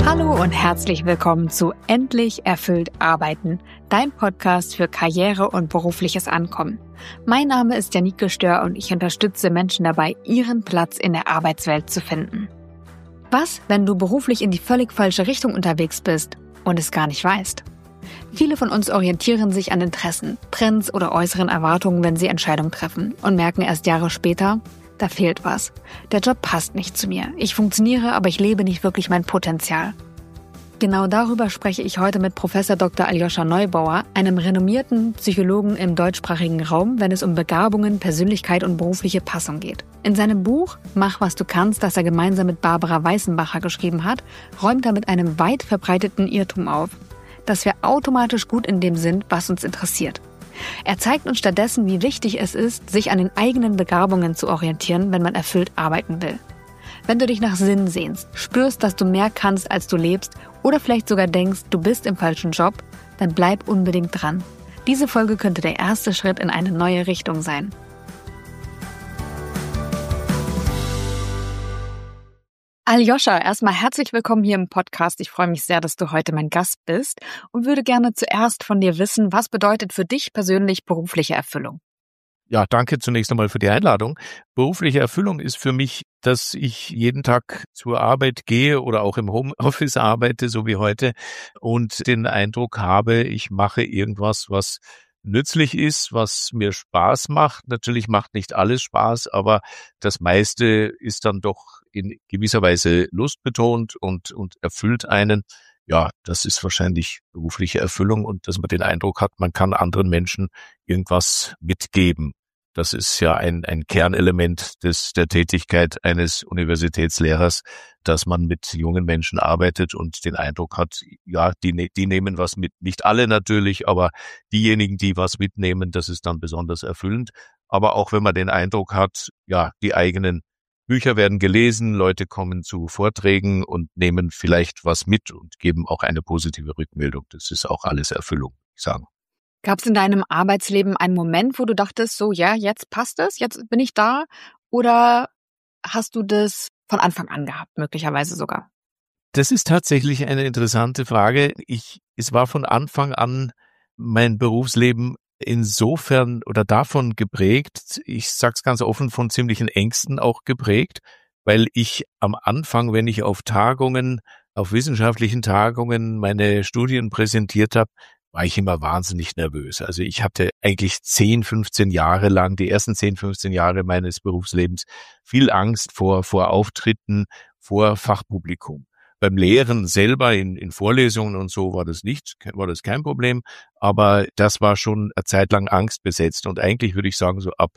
Hallo und herzlich willkommen zu Endlich erfüllt arbeiten, dein Podcast für Karriere und berufliches Ankommen. Mein Name ist Janike Stör und ich unterstütze Menschen dabei, ihren Platz in der Arbeitswelt zu finden. Was, wenn du beruflich in die völlig falsche Richtung unterwegs bist und es gar nicht weißt? Viele von uns orientieren sich an Interessen, Trends oder äußeren Erwartungen, wenn sie Entscheidungen treffen und merken erst Jahre später, da fehlt was. Der Job passt nicht zu mir. Ich funktioniere, aber ich lebe nicht wirklich mein Potenzial. Genau darüber spreche ich heute mit Professor Dr. Aljoscha Neubauer, einem renommierten Psychologen im deutschsprachigen Raum, wenn es um Begabungen, Persönlichkeit und berufliche Passung geht. In seinem Buch Mach, was du kannst, das er gemeinsam mit Barbara Weißenbacher geschrieben hat, räumt er mit einem weit verbreiteten Irrtum auf, dass wir automatisch gut in dem sind, was uns interessiert. Er zeigt uns stattdessen, wie wichtig es ist, sich an den eigenen Begabungen zu orientieren, wenn man erfüllt arbeiten will. Wenn du dich nach Sinn sehnst, spürst, dass du mehr kannst, als du lebst oder vielleicht sogar denkst, du bist im falschen Job, dann bleib unbedingt dran. Diese Folge könnte der erste Schritt in eine neue Richtung sein. Aljoscha, erstmal herzlich willkommen hier im Podcast. Ich freue mich sehr, dass du heute mein Gast bist und würde gerne zuerst von dir wissen, was bedeutet für dich persönlich berufliche Erfüllung? Ja, danke zunächst einmal für die Einladung. Berufliche Erfüllung ist für mich, dass ich jeden Tag zur Arbeit gehe oder auch im Homeoffice arbeite, so wie heute, und den Eindruck habe, ich mache irgendwas, was nützlich ist, was mir Spaß macht. Natürlich macht nicht alles Spaß, aber das meiste ist dann doch in gewisser Weise lustbetont und erfüllt einen. Ja, das ist wahrscheinlich berufliche Erfüllung und dass man den Eindruck hat, man kann anderen Menschen irgendwas mitgeben. Das ist ja ein Kernelement der Tätigkeit eines Universitätslehrers, dass man mit jungen Menschen arbeitet und den Eindruck hat, ja, die nehmen was mit. Nicht alle natürlich, aber diejenigen, die was mitnehmen, das ist dann besonders erfüllend. Aber auch wenn man den Eindruck hat, ja, die eigenen Bücher werden gelesen, Leute kommen zu Vorträgen und nehmen vielleicht was mit und geben auch eine positive Rückmeldung. Das ist auch alles Erfüllung, würde ich sagen. Gab es in deinem Arbeitsleben einen Moment, wo du dachtest, so ja, jetzt passt es, jetzt bin ich da? Oder hast du das von Anfang an gehabt, möglicherweise sogar? Das ist tatsächlich eine interessante Frage. Es war von Anfang an mein Berufsleben insofern oder davon geprägt, ich sag's ganz offen, von ziemlichen Ängsten auch geprägt, weil ich am Anfang, wenn ich auf Tagungen, auf wissenschaftlichen Tagungen meine Studien präsentiert habe, war ich immer wahnsinnig nervös. Also ich hatte eigentlich 10, 15 Jahre lang, die ersten 10, 15 Jahre meines Berufslebens, viel Angst vor Auftritten, vor Fachpublikum. Beim Lehren selber in Vorlesungen und so war das kein Problem, aber das war schon eine Zeit lang angstbesetzt und eigentlich würde ich sagen, so ab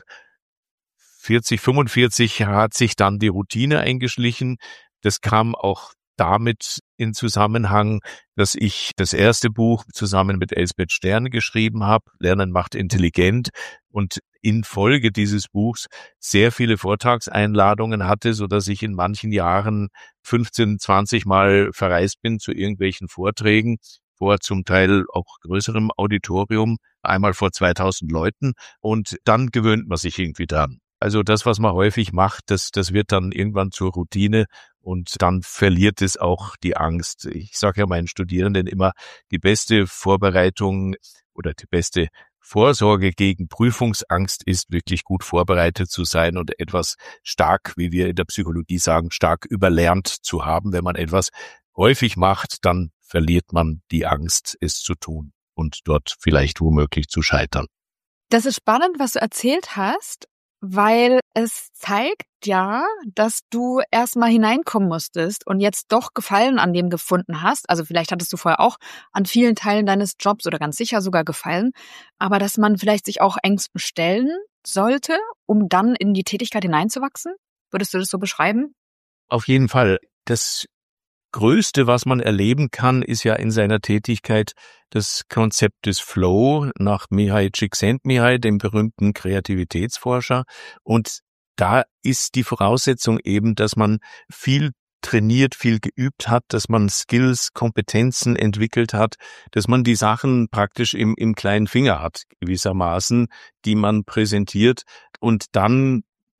40, 45 hat sich dann die Routine eingeschlichen. Das kam auch damit in Zusammenhang, dass ich das erste Buch zusammen mit Elsbeth Stern geschrieben habe, Lernen macht intelligent, und in Folge dieses Buchs sehr viele Vortragseinladungen hatte, so dass ich in manchen Jahren 15, 20 Mal verreist bin zu irgendwelchen Vorträgen, vor zum Teil auch größerem Auditorium, einmal vor 2000 Leuten, und dann gewöhnt man sich irgendwie dran. Also das, was man häufig macht, das wird dann irgendwann zur Routine und dann verliert es auch die Angst. Ich sage ja meinen Studierenden immer, die beste Vorbereitung oder die beste Vorsorge gegen Prüfungsangst ist, wirklich gut vorbereitet zu sein und etwas stark, wie wir in der Psychologie sagen, stark überlernt zu haben. Wenn man etwas häufig macht, dann verliert man die Angst, es zu tun und dort vielleicht womöglich zu scheitern. Das ist spannend, was du erzählt hast, weil es zeigt ja, dass du erstmal hineinkommen musstest und jetzt doch Gefallen an dem gefunden hast. Also vielleicht hattest du vorher auch an vielen Teilen deines Jobs oder ganz sicher sogar Gefallen, aber dass man vielleicht sich auch Ängsten stellen sollte, um dann in die Tätigkeit hineinzuwachsen. Würdest du das so beschreiben? Auf jeden Fall. Das Größte, was man erleben kann, ist ja in seiner Tätigkeit das Konzept des Flow nach Mihai Csikszentmihalyi, dem berühmten Kreativitätsforscher. Und da ist die Voraussetzung eben, dass man viel trainiert, viel geübt hat, dass man Skills, Kompetenzen entwickelt hat, dass man die Sachen praktisch im kleinen Finger hat, gewissermaßen, die man präsentiert. Und dann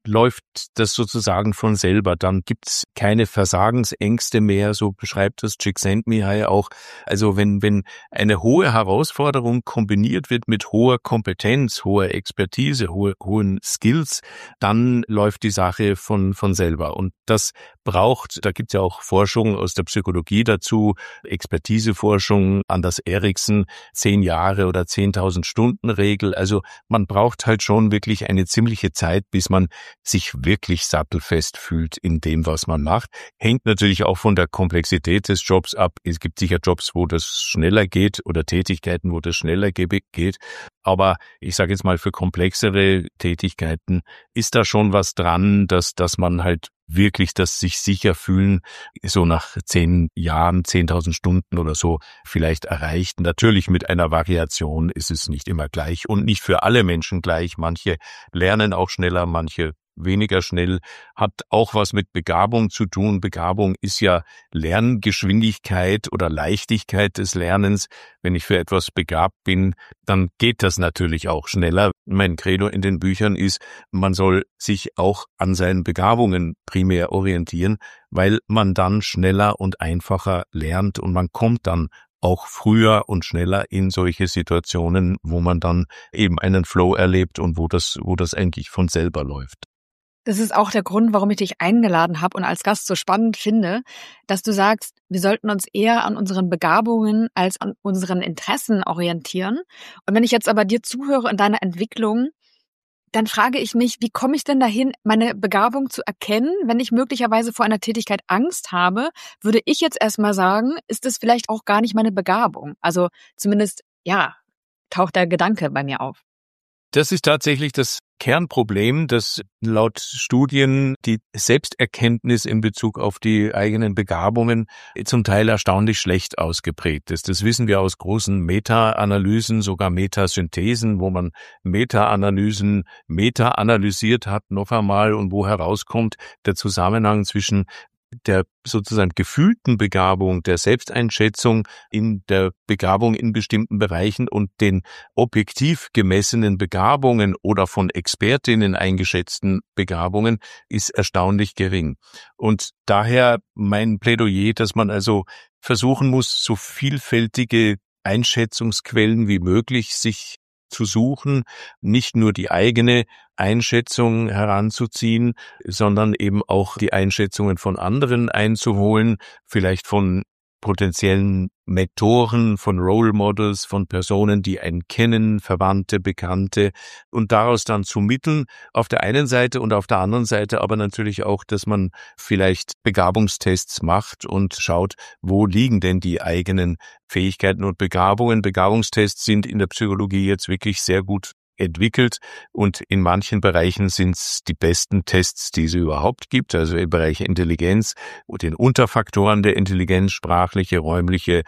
läuft das sozusagen von selber. Dann gibt's keine Versagensängste mehr, so beschreibt das Csikszentmihalyi auch. Also wenn eine hohe Herausforderung kombiniert wird mit hoher Kompetenz, hoher Expertise, hohen Skills, dann läuft die Sache von selber. Und das braucht, da gibt's ja auch Forschung aus der Psychologie dazu, Expertiseforschung, Anders Ericsson, 10 Jahre oder 10.000 Stunden Regel. Also man braucht halt schon wirklich eine ziemliche Zeit, bis man sich wirklich sattelfest fühlt in dem, was man macht. Hängt natürlich auch von der Komplexität des Jobs ab. Es gibt sicher Jobs, wo das schneller geht oder Tätigkeiten, wo das schneller geht. Aber ich sage jetzt mal, für komplexere Tätigkeiten ist da schon was dran, dass man halt wirklich das sich sicher fühlen, so nach 10 Jahren, 10.000 Stunden oder so vielleicht erreicht. Natürlich mit einer Variation ist es nicht immer gleich und nicht für alle Menschen gleich. Manche lernen auch schneller, manche weniger schnell, hat auch was mit Begabung zu tun. Begabung ist ja Lerngeschwindigkeit oder Leichtigkeit des Lernens. Wenn ich für etwas begabt bin, dann geht das natürlich auch schneller. Mein Credo in den Büchern ist, man soll sich auch an seinen Begabungen primär orientieren, weil man dann schneller und einfacher lernt und man kommt dann auch früher und schneller in solche Situationen, wo man dann eben einen Flow erlebt und wo das eigentlich von selber läuft. Das ist auch der Grund, warum ich dich eingeladen habe und als Gast so spannend finde, dass du sagst, wir sollten uns eher an unseren Begabungen als an unseren Interessen orientieren. Und wenn ich jetzt aber dir zuhöre in deiner Entwicklung, dann frage ich mich, wie komme ich denn dahin, meine Begabung zu erkennen? Wenn ich möglicherweise vor einer Tätigkeit Angst habe, würde ich jetzt erstmal sagen, ist es vielleicht auch gar nicht meine Begabung. Also zumindest, ja, taucht der Gedanke bei mir auf. Das ist tatsächlich das Kernproblem, dass laut Studien die Selbsterkenntnis in Bezug auf die eigenen Begabungen zum Teil erstaunlich schlecht ausgeprägt ist. Das wissen wir aus großen Meta-Analysen, sogar Metasynthesen, wo man Meta-Analysen meta-analysiert hat noch einmal und wo herauskommt der Zusammenhang zwischen der sozusagen gefühlten Begabung, der Selbsteinschätzung in der Begabung in bestimmten Bereichen und den objektiv gemessenen Begabungen oder von Expertinnen eingeschätzten Begabungen ist erstaunlich gering. Und daher mein Plädoyer, dass man also versuchen muss, so vielfältige Einschätzungsquellen wie möglich sich zu suchen, nicht nur die eigene Einschätzung heranzuziehen, sondern eben auch die Einschätzungen von anderen einzuholen, vielleicht von potenziellen Mentoren, von Role Models, von Personen, die einen kennen, Verwandte, Bekannte und daraus dann zu mitteln auf der einen Seite und auf der anderen Seite aber natürlich auch, dass man vielleicht Begabungstests macht und schaut, wo liegen denn die eigenen Fähigkeiten und Begabungen. Begabungstests sind in der Psychologie jetzt wirklich sehr gut entwickelt und in manchen Bereichen sind es die besten Tests, die es überhaupt gibt, also im Bereich Intelligenz und den Unterfaktoren der Intelligenz, sprachliche, räumliche,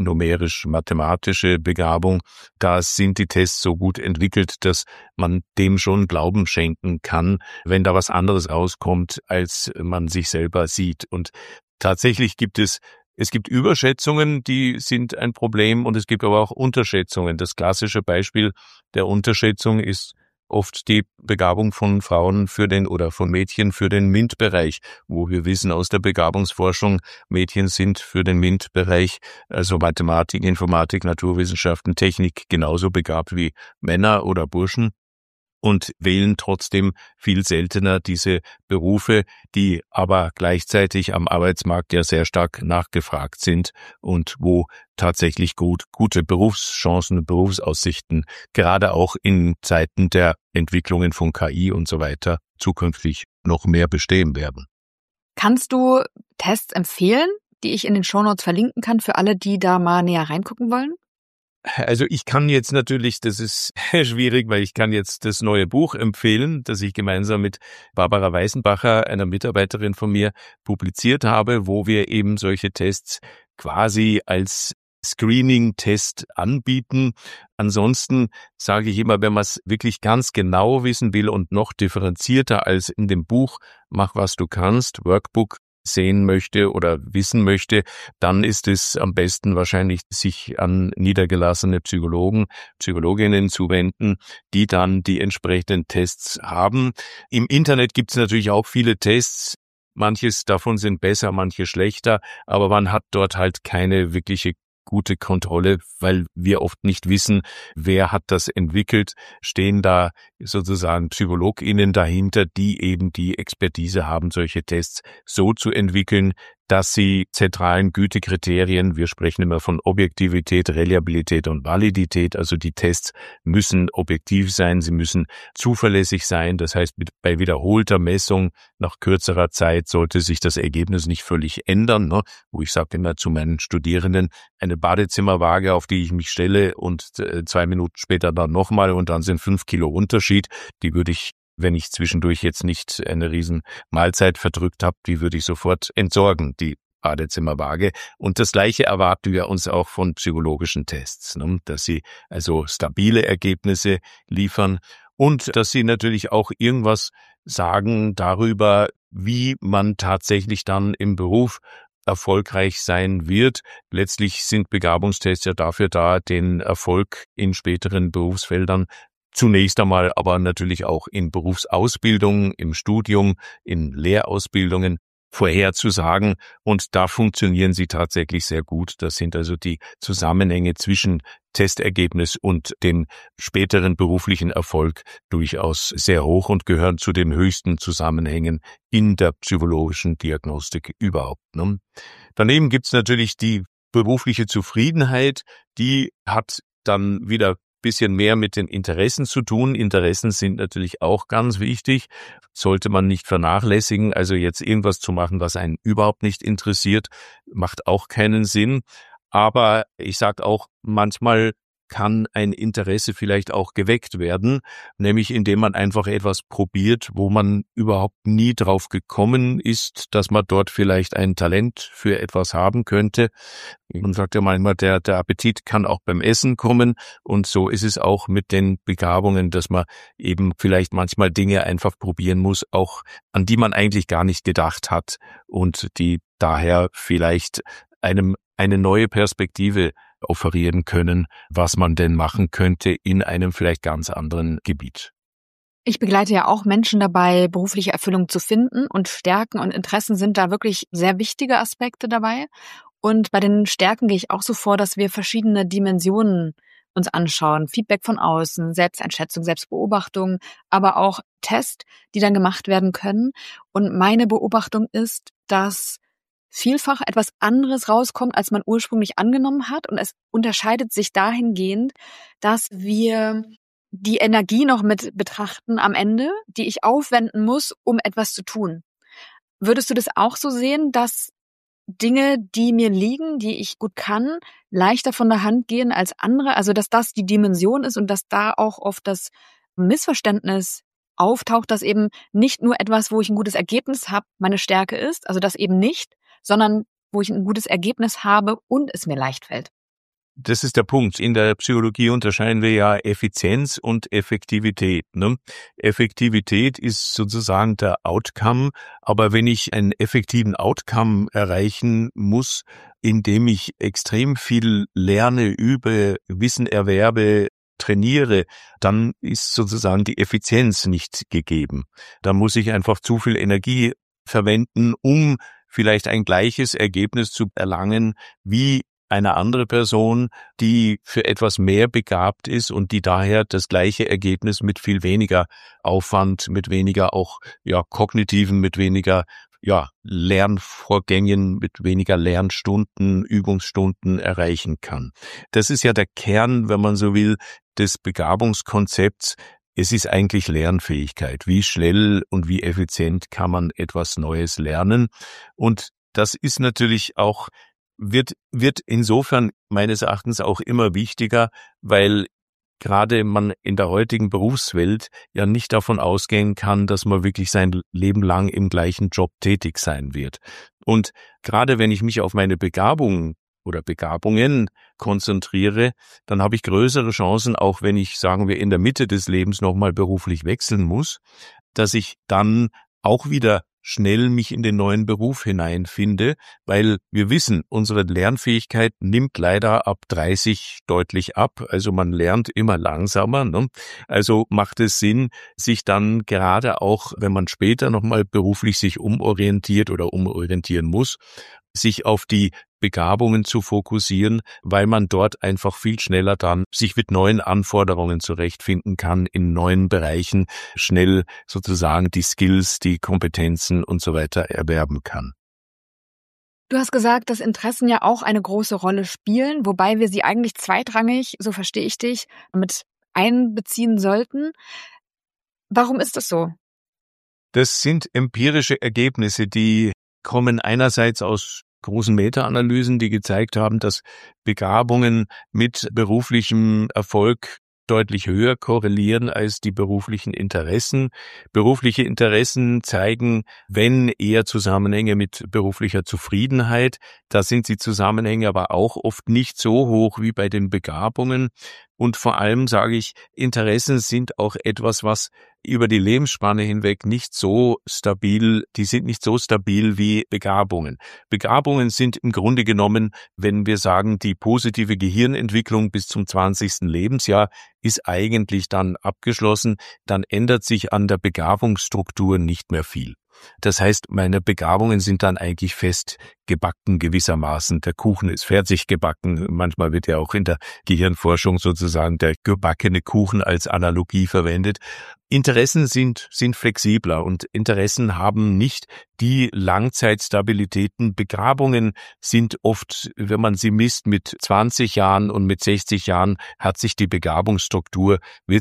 numerisch-mathematische Begabung, da sind die Tests so gut entwickelt, dass man dem schon Glauben schenken kann, wenn da was anderes rauskommt, als man sich selber sieht. Und tatsächlich gibt es Überschätzungen, die sind ein Problem und es gibt aber auch Unterschätzungen. Das klassische Beispiel der Unterschätzung ist oft die Begabung von Frauen oder von Mädchen für den MINT-Bereich, wo wir wissen aus der Begabungsforschung, Mädchen sind für den MINT-Bereich, also Mathematik, Informatik, Naturwissenschaften, Technik genauso begabt wie Männer oder Burschen. Und wählen trotzdem viel seltener diese Berufe, die aber gleichzeitig am Arbeitsmarkt ja sehr stark nachgefragt sind und wo tatsächlich gute Berufschancen und Berufsaussichten, gerade auch in Zeiten der Entwicklungen von KI und so weiter, zukünftig noch mehr bestehen werden. Kannst du Tests empfehlen, die ich in den Shownotes verlinken kann für alle, die da mal näher reingucken wollen? Also ich kann jetzt natürlich, das ist schwierig, weil ich kann jetzt das neue Buch empfehlen, das ich gemeinsam mit Barbara Weißenbacher, einer Mitarbeiterin von mir, publiziert habe, wo wir eben solche Tests quasi als Screening-Test anbieten. Ansonsten sage ich immer, wenn man es wirklich ganz genau wissen will und noch differenzierter als in dem Buch Mach, was du kannst, Workbook, sehen möchte oder wissen möchte, dann ist es am besten wahrscheinlich, sich an niedergelassene Psychologen, Psychologinnen zu wenden, die dann die entsprechenden Tests haben. Im Internet gibt es natürlich auch viele Tests. Manches davon sind besser, manche schlechter, aber man hat dort halt keine wirkliche gute Kontrolle, weil wir oft nicht wissen, wer hat das entwickelt. Stehen da sozusagen PsychologInnen dahinter, die eben die Expertise haben, solche Tests so zu entwickeln, dass sie zentralen Gütekriterien, wir sprechen immer von Objektivität, Reliabilität und Validität, also die Tests müssen objektiv sein, sie müssen zuverlässig sein, das heißt, bei wiederholter Messung nach kürzerer Zeit sollte sich das Ergebnis nicht völlig ändern, ne? Wo ich sage immer zu meinen Studierenden, eine Badezimmerwaage, auf die ich mich stelle und 2 Minuten später dann nochmal und dann sind 5 Kilo Unterschied, die würde ich, wenn ich zwischendurch jetzt nicht eine riesen Mahlzeit verdrückt habe, die würde ich sofort entsorgen, die Badezimmerwaage. Und das Gleiche erwarten wir uns auch von psychologischen Tests, ne? Dass sie also stabile Ergebnisse liefern und dass sie natürlich auch irgendwas sagen darüber, wie man tatsächlich dann im Beruf erfolgreich sein wird. Letztlich sind Begabungstests ja dafür da, den Erfolg in späteren Berufsfeldern zunächst einmal, aber natürlich auch in Berufsausbildung, im Studium, in Lehrausbildungen vorherzusagen. Und da funktionieren sie tatsächlich sehr gut. Das sind also die Zusammenhänge zwischen Testergebnis und dem späteren beruflichen Erfolg durchaus sehr hoch und gehören zu den höchsten Zusammenhängen in der psychologischen Diagnostik überhaupt, ne? Daneben gibt's natürlich die berufliche Zufriedenheit, die hat dann wieder bisschen mehr mit den Interessen zu tun. Interessen sind natürlich auch ganz wichtig, sollte man nicht vernachlässigen. Also jetzt irgendwas zu machen, was einen überhaupt nicht interessiert, macht auch keinen Sinn. Aber ich sage auch, manchmal kann ein Interesse vielleicht auch geweckt werden, nämlich indem man einfach etwas probiert, wo man überhaupt nie drauf gekommen ist, dass man dort vielleicht ein Talent für etwas haben könnte. Man sagt ja manchmal, der Appetit kann auch beim Essen kommen und so ist es auch mit den Begabungen, dass man eben vielleicht manchmal Dinge einfach probieren muss, auch an die man eigentlich gar nicht gedacht hat und die daher vielleicht einem eine neue Perspektive offerieren können, was man denn machen könnte in einem vielleicht ganz anderen Gebiet. Ich begleite ja auch Menschen dabei, berufliche Erfüllung zu finden und Stärken und Interessen sind da wirklich sehr wichtige Aspekte dabei. Und bei den Stärken gehe ich auch so vor, dass wir verschiedene Dimensionen uns anschauen. Feedback von außen, Selbsteinschätzung, Selbstbeobachtung, aber auch Tests, die dann gemacht werden können. Und meine Beobachtung ist, dass vielfach etwas anderes rauskommt, als man ursprünglich angenommen hat. Und es unterscheidet sich dahingehend, dass wir die Energie noch mit betrachten am Ende, die ich aufwenden muss, um etwas zu tun. Würdest du das auch so sehen, dass Dinge, die mir liegen, die ich gut kann, leichter von der Hand gehen als andere? Also, dass das die Dimension ist und dass da auch oft das Missverständnis auftaucht, dass eben nicht nur etwas, wo ich ein gutes Ergebnis habe, meine Stärke ist, also das eben nicht, sondern wo ich ein gutes Ergebnis habe und es mir leicht fällt. Das ist der Punkt. In der Psychologie unterscheiden wir ja Effizienz und Effektivität, ne? Effektivität ist sozusagen der Outcome, aber wenn ich einen effektiven Outcome erreichen muss, indem ich extrem viel lerne, übe, Wissen erwerbe, trainiere, dann ist sozusagen die Effizienz nicht gegeben. Da muss ich einfach zu viel Energie verwenden, um vielleicht ein gleiches Ergebnis zu erlangen wie eine andere Person, die für etwas mehr begabt ist und die daher das gleiche Ergebnis mit viel weniger Aufwand, mit weniger auch kognitiven, mit weniger Lernvorgängen, mit weniger Lernstunden, Übungsstunden erreichen kann. Das ist ja der Kern, wenn man so will, des Begabungskonzepts. Es ist eigentlich Lernfähigkeit. Wie schnell und wie effizient kann man etwas Neues lernen? Und das ist natürlich auch wird insofern meines Erachtens auch immer wichtiger, weil gerade man in der heutigen Berufswelt ja nicht davon ausgehen kann, dass man wirklich sein Leben lang im gleichen Job tätig sein wird. Und gerade wenn ich mich auf meine Begabungen oder Begabungen konzentriere, dann habe ich größere Chancen, auch wenn ich, sagen wir, in der Mitte des Lebens nochmal beruflich wechseln muss, dass ich dann auch wieder schnell mich in den neuen Beruf hineinfinde, weil wir wissen, unsere Lernfähigkeit nimmt leider ab 30 deutlich ab. Also man lernt immer langsamer, ne? Also macht es Sinn, sich dann gerade auch, wenn man später nochmal beruflich sich umorientiert oder umorientieren muss, sich auf die Begabungen zu fokussieren, weil man dort einfach viel schneller dann sich mit neuen Anforderungen zurechtfinden kann, in neuen Bereichen schnell sozusagen die Skills, die Kompetenzen und so weiter erwerben kann. Du hast gesagt, dass Interessen ja auch eine große Rolle spielen, wobei wir sie eigentlich zweitrangig, so verstehe ich dich, mit einbeziehen sollten. Warum ist das so? Das sind empirische Ergebnisse, die kommen einerseits aus großen Meta-Analysen, die gezeigt haben, dass Begabungen mit beruflichem Erfolg deutlich höher korrelieren als die beruflichen Interessen. Berufliche Interessen zeigen, wenn eher Zusammenhänge mit beruflicher Zufriedenheit. Da sind die Zusammenhänge aber auch oft nicht so hoch wie bei den Begabungen. Und vor allem sage ich, Interessen sind auch etwas, was über die Lebensspanne hinweg nicht so stabil, die sind nicht so stabil wie Begabungen. Begabungen sind im Grunde genommen, wenn wir sagen, die positive Gehirnentwicklung bis zum 20. Lebensjahr ist eigentlich dann abgeschlossen, dann ändert sich an der Begabungsstruktur nicht mehr viel. Das heißt, meine Begabungen sind dann eigentlich fest gebacken gewissermaßen. Der Kuchen ist fertig gebacken. Manchmal wird ja auch in der Gehirnforschung sozusagen der gebackene Kuchen als Analogie verwendet. Interessen sind flexibler und Interessen haben nicht die Langzeitstabilitäten. Begabungen sind oft, wenn man sie misst mit 20 Jahren und mit 60 Jahren, wird sich die Begabungsstruktur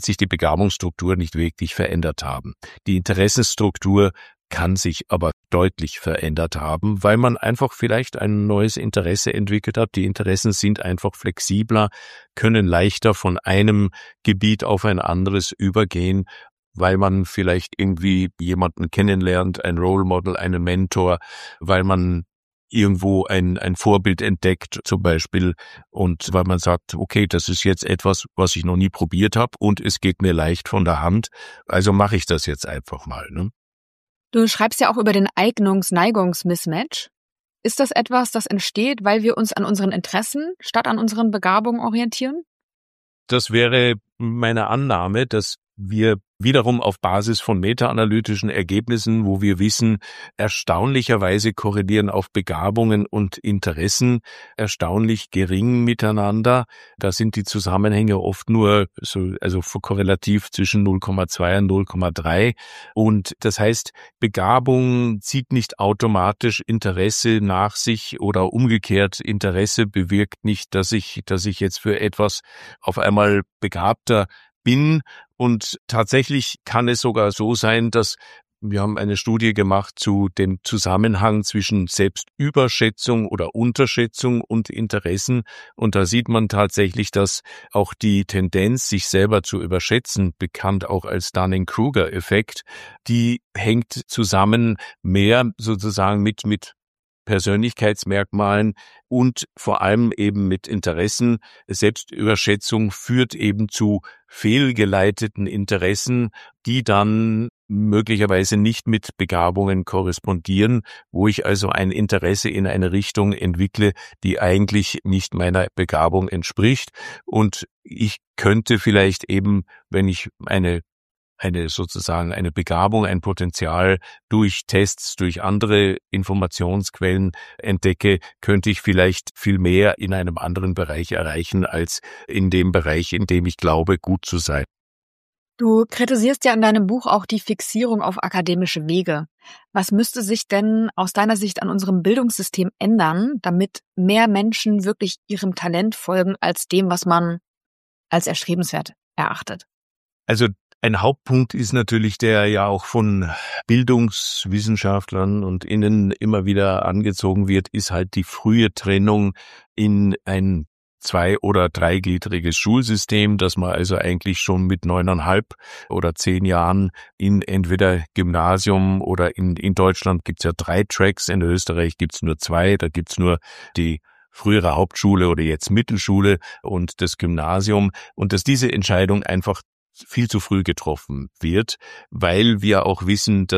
nicht wirklich verändert haben. Die Interessenstruktur kann sich aber deutlich verändert haben, weil man einfach vielleicht ein neues Interesse entwickelt hat. Die Interessen sind einfach flexibler, können leichter von einem Gebiet auf ein anderes übergehen, weil man vielleicht irgendwie jemanden kennenlernt, ein Role Model, einen Mentor, weil man irgendwo ein Vorbild entdeckt zum Beispiel und weil man sagt, okay, das ist jetzt etwas, was ich noch nie probiert habe und es geht mir leicht von der Hand, also mache ich das jetzt einfach mal, ne? Du schreibst ja auch über den Eignungs-Neigungs-Mismatch. Ist das etwas, das entsteht, weil wir uns an unseren Interessen statt an unseren Begabungen orientieren? Das wäre meine Annahme, dass wir wiederum auf Basis von meta-analytischen Ergebnissen, wo wir wissen, erstaunlicherweise korrelieren auch Begabungen und Interessen erstaunlich gering miteinander. Da sind die Zusammenhänge oft nur also korrelativ zwischen 0,2 und 0,3. Und das heißt, Begabung zieht nicht automatisch Interesse nach sich oder umgekehrt. Interesse bewirkt nicht, dass ich jetzt für etwas auf einmal begabter bin. Und tatsächlich kann es sogar so sein, dass wir haben eine Studie gemacht zu dem Zusammenhang zwischen Selbstüberschätzung oder Unterschätzung und Interessen. Und da sieht man tatsächlich, dass auch die Tendenz, sich selber zu überschätzen, bekannt auch als Dunning-Kruger-Effekt, die hängt zusammen mehr sozusagen mit Persönlichkeitsmerkmalen und vor allem eben mit Interessen. Selbstüberschätzung führt eben zu fehlgeleiteten Interessen, die dann möglicherweise nicht mit Begabungen korrespondieren, wo ich also ein Interesse in eine Richtung entwickle, die eigentlich nicht meiner Begabung entspricht. Und ich könnte vielleicht eben, wenn ich eine Begabung, ein Potenzial durch Tests, durch andere Informationsquellen entdecke, könnte ich vielleicht viel mehr in einem anderen Bereich erreichen, als in dem Bereich, in dem ich glaube, gut zu sein. Du kritisierst ja in deinem Buch auch die Fixierung auf akademische Wege. Was müsste sich denn aus deiner Sicht an unserem Bildungssystem ändern, damit mehr Menschen wirklich ihrem Talent folgen als dem, was man als erstrebenswert erachtet? Also ein Hauptpunkt ist natürlich, der ja auch von Bildungswissenschaftlern und Innen immer wieder angezogen wird, ist halt die frühe Trennung in ein 2- oder 3-gliedriges Schulsystem, dass man also eigentlich schon mit 9,5 oder 10 Jahren in entweder Gymnasium oder in Deutschland gibt's ja 3 Tracks, in Österreich gibt's nur 2, da gibt's nur die frühere Hauptschule oder jetzt Mittelschule und das Gymnasium und dass diese Entscheidung einfach viel zu früh getroffen wird, weil wir auch wissen, dass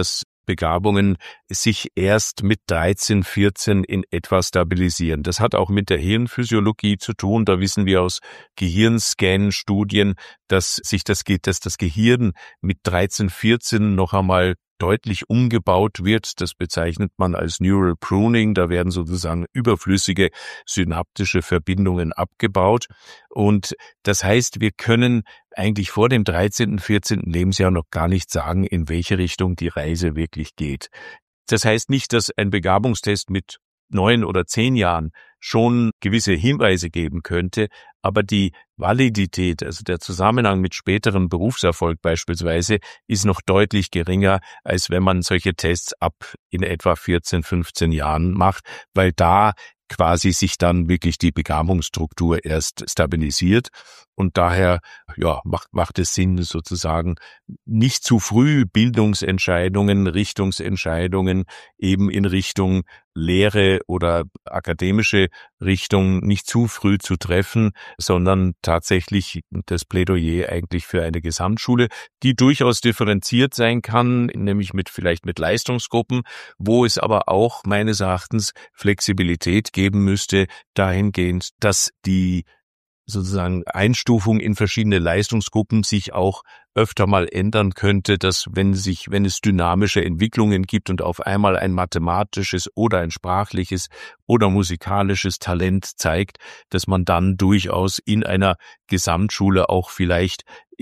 Begabungen sich erst mit 13, 14 in etwa stabilisieren. Das hat auch mit der Hirnphysiologie zu tun. Da wissen wir aus Gehirnscan-Studien, dass das Gehirn mit 13, 14 noch einmal deutlich umgebaut wird. Das bezeichnet man als Neural Pruning. Da werden sozusagen überflüssige synaptische Verbindungen abgebaut. Und das heißt, wir können eigentlich vor dem 13., 14. Lebensjahr noch gar nicht sagen, in welche Richtung die Reise wirklich geht. Das heißt nicht, dass ein Begabungstest mit 9 oder 10 Jahren schon gewisse Hinweise geben könnte, aber die Validität, also der Zusammenhang mit späterem Berufserfolg beispielsweise, ist noch deutlich geringer, als wenn man solche Tests ab in etwa 14, 15 Jahren macht, weil da quasi sich dann wirklich die Begabungsstruktur erst stabilisiert. Und daher macht es Sinn, sozusagen nicht zu früh Bildungsentscheidungen, Richtungsentscheidungen eben in Richtung Lehre oder akademische Richtung nicht zu früh zu treffen, sondern tatsächlich das Plädoyer eigentlich für eine Gesamtschule, die durchaus differenziert sein kann, nämlich vielleicht mit Leistungsgruppen, wo es aber auch meines Erachtens Flexibilität geben müsste, dahingehend, dass die sozusagen Einstufung in verschiedene Leistungsgruppen sich auch öfter mal ändern könnte, dass wenn es dynamische Entwicklungen gibt und auf einmal ein mathematisches oder ein sprachliches oder musikalisches Talent zeigt, dass man dann durchaus in einer Gesamtschule auch vielleicht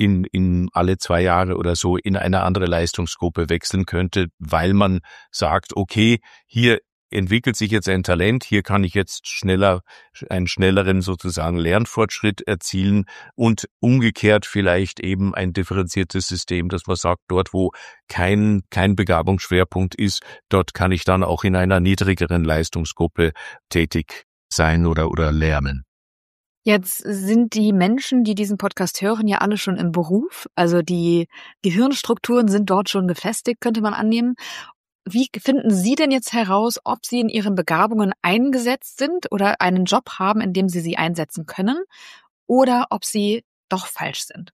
in alle 2 Jahre oder so in eine andere Leistungsgruppe wechseln könnte, weil man sagt, okay, hier entwickelt sich jetzt ein Talent, hier kann ich jetzt einen schnelleren sozusagen Lernfortschritt erzielen und umgekehrt vielleicht eben ein differenziertes System, dass man sagt, dort wo kein Begabungsschwerpunkt ist, dort kann ich dann auch in einer niedrigeren Leistungsgruppe tätig sein oder lernen. Jetzt sind die Menschen, die diesen Podcast hören, ja alle schon im Beruf. Also die Gehirnstrukturen sind dort schon gefestigt, könnte man annehmen. Wie finden Sie denn jetzt heraus, ob Sie in Ihren Begabungen eingesetzt sind oder einen Job haben, in dem Sie sie einsetzen können, oder ob Sie doch falsch sind?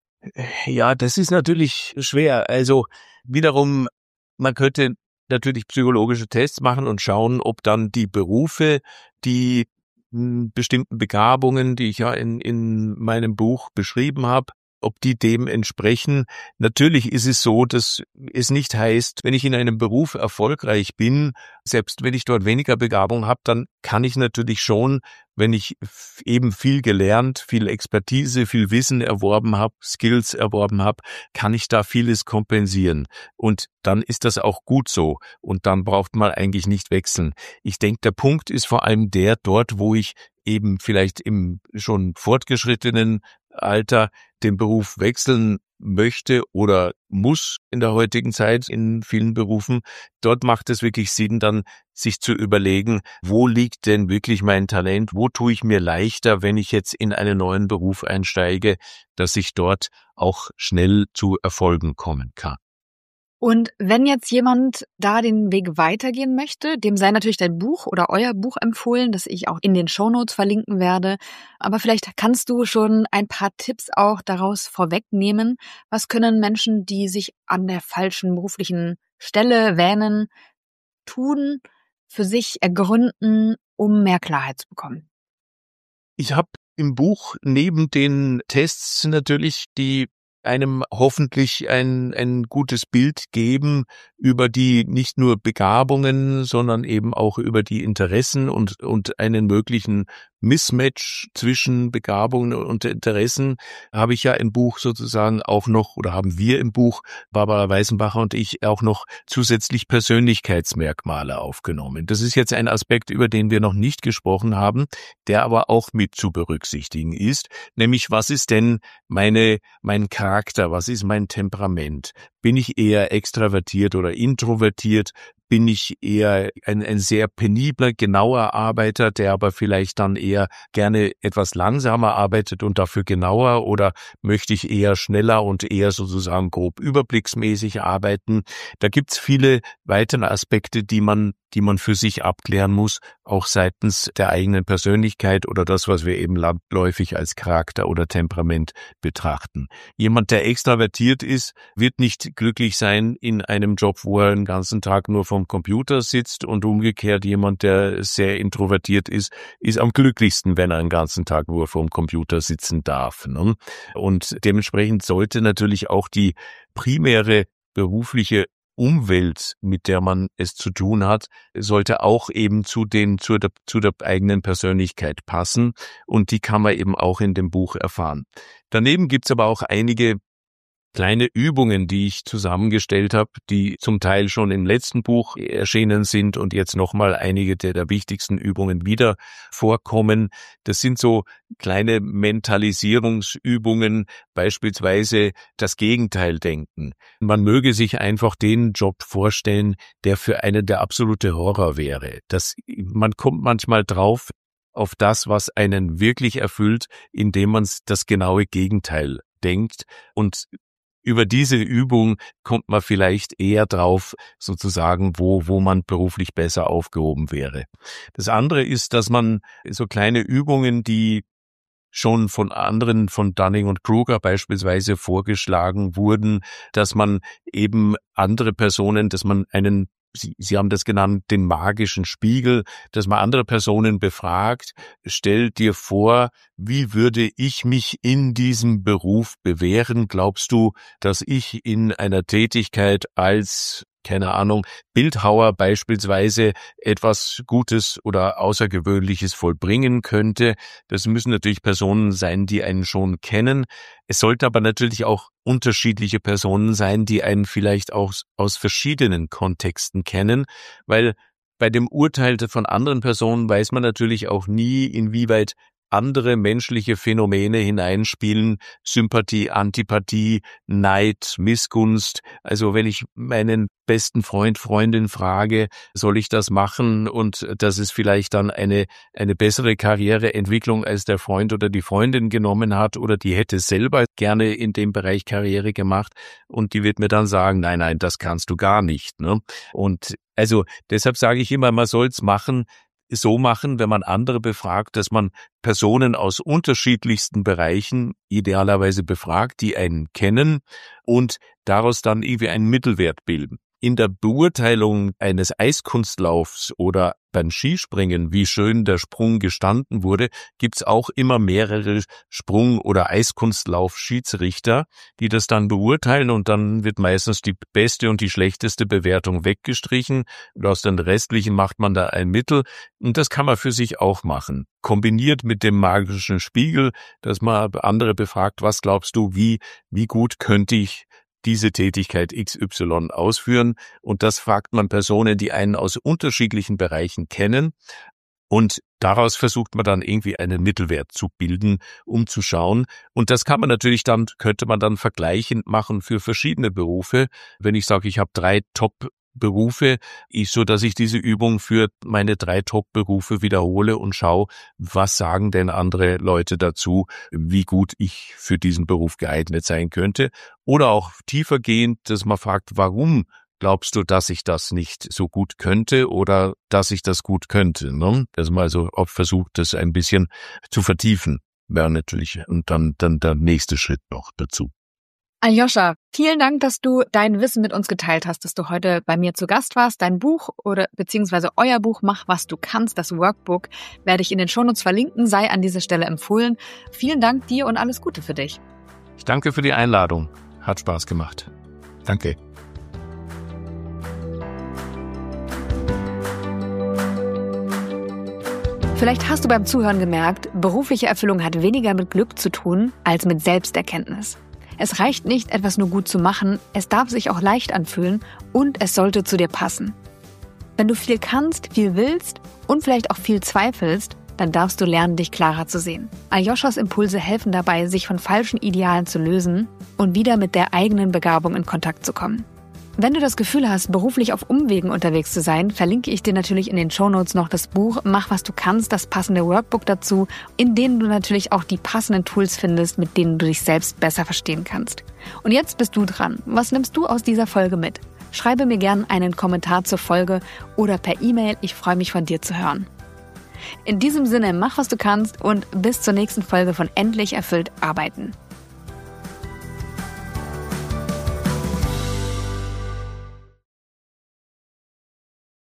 Ja, das ist natürlich schwer. Also wiederum, man könnte natürlich psychologische Tests machen und schauen, ob dann die Berufe, die bestimmten Begabungen, die ich ja in meinem Buch beschrieben habe, ob die dem entsprechen. Natürlich ist es so, dass es nicht heißt, wenn ich in einem Beruf erfolgreich bin, selbst wenn ich dort weniger Begabung habe, dann kann ich natürlich schon, wenn ich eben viel gelernt, viel Expertise, viel Wissen erworben habe, Skills erworben habe, kann ich da vieles kompensieren. Und dann ist das auch gut so. Und dann braucht man eigentlich nicht wechseln. Ich denke, der Punkt ist vor allem der, dort, wo ich eben vielleicht im schon fortgeschrittenen Alter den Beruf wechseln möchte oder muss in der heutigen Zeit in vielen Berufen, dort macht es wirklich Sinn, dann sich zu überlegen, wo liegt denn wirklich mein Talent, wo tue ich mir leichter, wenn ich jetzt in einen neuen Beruf einsteige, dass ich dort auch schnell zu Erfolgen kommen kann. Und wenn jetzt jemand da den Weg weitergehen möchte, dem sei natürlich dein Buch oder euer Buch empfohlen, das ich auch in den Shownotes verlinken werde. Aber vielleicht kannst du schon ein paar Tipps auch daraus vorwegnehmen. Was können Menschen, die sich an der falschen beruflichen Stelle wähnen, tun, für sich ergründen, um mehr Klarheit zu bekommen? Ich habe im Buch neben den Tests natürlich, die einem hoffentlich ein gutes Bild geben über die nicht nur Begabungen, sondern eben auch über die Interessen und einen möglichen Mismatch zwischen Begabungen und Interessen, habe ich ja im Buch sozusagen auch noch, oder haben wir im Buch, Barbara Weißenbacher und ich, auch noch zusätzlich Persönlichkeitsmerkmale aufgenommen. Das ist jetzt ein Aspekt, über den wir noch nicht gesprochen haben, der aber auch mit zu berücksichtigen ist, nämlich was ist denn mein Charakter, was ist mein Temperament? Bin ich eher extravertiert oder introvertiert? Bin ich eher ein sehr penibler, genauer Arbeiter, der aber vielleicht dann eher gerne etwas langsamer arbeitet und dafür genauer, oder möchte ich eher schneller und eher sozusagen grob überblicksmäßig arbeiten? Da gibt's viele weitere Aspekte, die man für sich abklären muss, auch seitens der eigenen Persönlichkeit oder das, was wir eben landläufig als Charakter oder Temperament betrachten. Jemand, der extravertiert ist, wird nicht glücklich sein in einem Job, wo er den ganzen Tag nur vorm Computer sitzt, und umgekehrt jemand, der sehr introvertiert ist am glücklichsten, wenn er den ganzen Tag nur vorm Computer sitzen darf, ne? Und dementsprechend sollte natürlich auch die primäre berufliche Umwelt, mit der man es zu tun hat, sollte auch eben zu der eigenen Persönlichkeit passen, und die kann man eben auch in dem Buch erfahren. Daneben gibt's aber auch einige kleine Übungen, die ich zusammengestellt habe, die zum Teil schon im letzten Buch erschienen sind und jetzt nochmal einige der wichtigsten Übungen wieder vorkommen. Das sind so kleine Mentalisierungsübungen, beispielsweise das Gegenteil denken. Man möge sich einfach den Job vorstellen, der für einen der absolute Horror wäre. Man kommt manchmal drauf auf das, was einen wirklich erfüllt, indem man das genaue Gegenteil denkt, und über diese Übung kommt man vielleicht eher drauf, sozusagen, wo man beruflich besser aufgehoben wäre. Das andere ist, dass man so kleine Übungen, die schon von anderen, von Dunning und Kruger beispielsweise vorgeschlagen wurden, dass man eben andere Personen, dass man Sie haben das genannt, den magischen Spiegel, dass man andere Personen befragt. Stell dir vor, wie würde ich mich in diesem Beruf bewähren? Glaubst du, dass ich in einer Tätigkeit als, keine Ahnung, Bildhauer beispielsweise etwas Gutes oder Außergewöhnliches vollbringen könnte? Das müssen natürlich Personen sein, die einen schon kennen. Es sollten aber natürlich auch unterschiedliche Personen sein, die einen vielleicht auch aus verschiedenen Kontexten kennen, weil bei dem Urteil von anderen Personen weiß man natürlich auch nie, inwieweit andere menschliche Phänomene hineinspielen, Sympathie, Antipathie, Neid, Missgunst. Also wenn ich meinen besten Freund, Freundin frage, soll ich das machen, und das ist vielleicht dann eine bessere Karriereentwicklung, als der Freund oder die Freundin genommen hat, oder die hätte selber gerne in dem Bereich Karriere gemacht, und die wird mir dann sagen, nein, das kannst du gar nicht, ne? Und also deshalb sage ich immer, man soll es so machen, wenn man andere befragt, dass man Personen aus unterschiedlichsten Bereichen idealerweise befragt, die einen kennen, und daraus dann irgendwie einen Mittelwert bilden. In der Beurteilung eines Eiskunstlaufs oder beim Skispringen, wie schön der Sprung gestanden wurde, gibt's auch immer mehrere Sprung- oder Eiskunstlauf-Schiedsrichter, die das dann beurteilen, und dann wird meistens die beste und die schlechteste Bewertung weggestrichen, und aus den restlichen macht man da ein Mittel, und das kann man für sich auch machen. Kombiniert mit dem magischen Spiegel, dass man andere befragt, was glaubst du, wie gut könnte ich diese Tätigkeit XY ausführen, und das fragt man Personen, die einen aus unterschiedlichen Bereichen kennen, und daraus versucht man dann irgendwie einen Mittelwert zu bilden, um zu schauen, und das könnte man dann vergleichend machen für verschiedene Berufe. Wenn ich sage, ich habe 3 Top-Berufe, so dass ich diese Übung für meine 3 Top-Berufe wiederhole und schaue, was sagen denn andere Leute dazu, wie gut ich für diesen Beruf geeignet sein könnte. Oder auch tiefergehend, dass man fragt, warum glaubst du, dass ich das nicht so gut könnte oder dass ich das gut könnte, ne? Dass man also auch versucht, das ein bisschen zu vertiefen, wäre natürlich, und dann der nächste Schritt noch dazu. Aljoscha, vielen Dank, dass du dein Wissen mit uns geteilt hast, dass du heute bei mir zu Gast warst. Dein Buch beziehungsweise euer Buch Mach, was du kannst, das Workbook, werde ich in den Shownotes verlinken, sei an dieser Stelle empfohlen. Vielen Dank dir und alles Gute für dich. Ich danke für die Einladung. Hat Spaß gemacht. Danke. Vielleicht hast du beim Zuhören gemerkt, berufliche Erfüllung hat weniger mit Glück zu tun als mit Selbsterkenntnis. Es reicht nicht, etwas nur gut zu machen, es darf sich auch leicht anfühlen und es sollte zu dir passen. Wenn du viel kannst, viel willst und vielleicht auch viel zweifelst, dann darfst du lernen, dich klarer zu sehen. Aljoschas Impulse helfen dabei, sich von falschen Idealen zu lösen und wieder mit der eigenen Begabung in Kontakt zu kommen. Wenn du das Gefühl hast, beruflich auf Umwegen unterwegs zu sein, verlinke ich dir natürlich in den Shownotes noch das Buch Mach, was du kannst, das passende Workbook dazu, in dem du natürlich auch die passenden Tools findest, mit denen du dich selbst besser verstehen kannst. Und jetzt bist du dran. Was nimmst du aus dieser Folge mit? Schreibe mir gerne einen Kommentar zur Folge oder per E-Mail. Ich freue mich, von dir zu hören. In diesem Sinne, mach was du kannst und bis zur nächsten Folge von Endlich erfüllt arbeiten.